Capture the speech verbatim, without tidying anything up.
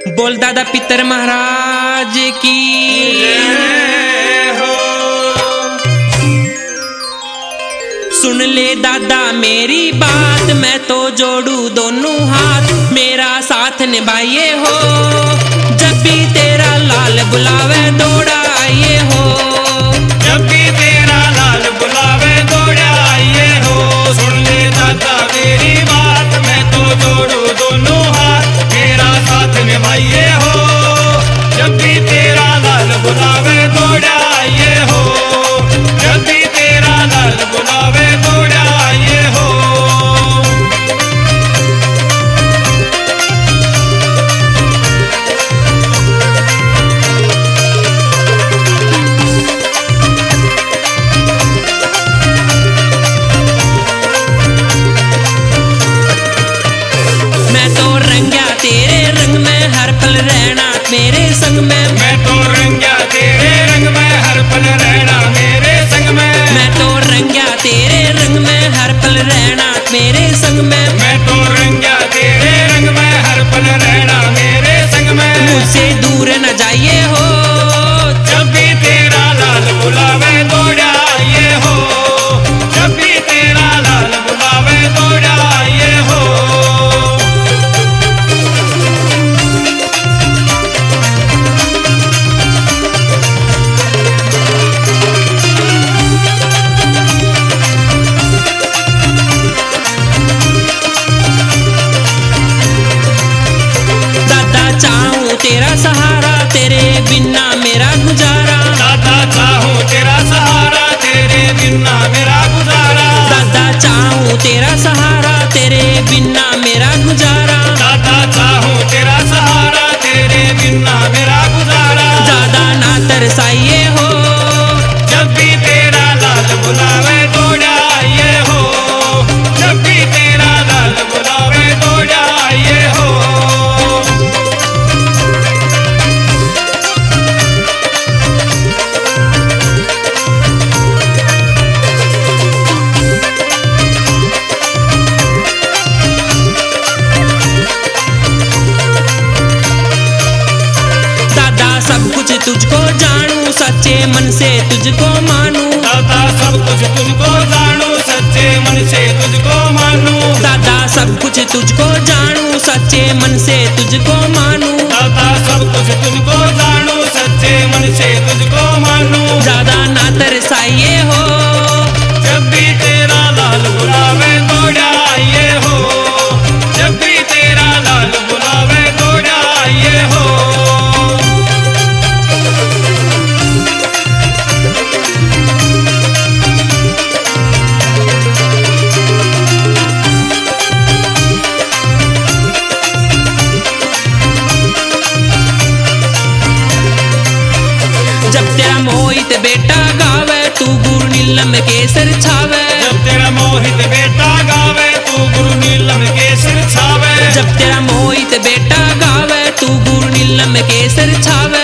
बोल दादा पितर महाराज की हो। सुन ले दादा मेरी बात, मैं तो जोड़ू दोनों हाथ, मेरा साथ निभाइए हो। जब भी तेरा लाल बुलावे दौड़ा आइए हो। जब भी तेरा लाल बुलावे दौड़ा आइए हो। सुन ले दादा मेरी बात, मैं तो जोड़ू दोनों हाथ, मेरा साथ निभाइए हो। जब भी तेरा लाल बुलावे दौड़ा आइए हो। जब भी तेरा लाल बुलावे दौड़ा आइए हो। मैं तो रंगा तेरे रंग में हर पल रहना मेरे संग में। मैं तो रंगा तेरे रंग में हर पल रहना मेरे संग में। मैं तो रंगा तेरे रंग में हर पल रहना मेरे संग में। मैं तो रंगा तेरे रंग में हर पल रहना मेरे संग में। मुझसे दूर न जाइए हो। जब भी तेरा लाल बुलावे दौड़ा आइए हो। जब भी तेरा लाल बुलावे दौड़ा आइए हो। दादा चाहूं तेरा सहारा, तेरे बिना मेरा गुजारा। दादा चाहूं तेरा सहारा, तेरे बिना मेरा गुजारा। दादा चाहूं तेरा सहारा, तेरे बिना मेरा गुजारा। दादा चाहूं तेरा सहारा, तेरे बिना मेरा गुजारा। दादा ना तरसाइए हो। जब भी तेरा लाल बुलावे दौड़ा आइए हो। जब भी तेरा लाल बुलावे दौड़ा आइए हो। दादा सब कुछ तुझको जानूं, सच्चे मन से तुझको मानूं। दादा सब कुछ तुझको जानूं, सच्चे मन से तुझको मानूं। दादा सब कुछ तुझको जानूं, सच्चे मन से तुझको मानूं। दादा सब कुछ तुझको जानूं, सच्चे मन से तुझको मानूं। दादा ना तरसाइए हो। जब भी तेरा लाल बुलावे दौड़ा आइए हो। जब भी तेरा लाल बुलावे दौड़ा आइए हो। जब तेरा मोहित बेटा गावे, तू गुरु नीलम केसर छावे। जब तेरा मोहित बेटा गावे, तू गुरु नीलम केसर छावे। जब तेरा मोहित बेटा गावे, तू गुरु नीलम केसर छावे।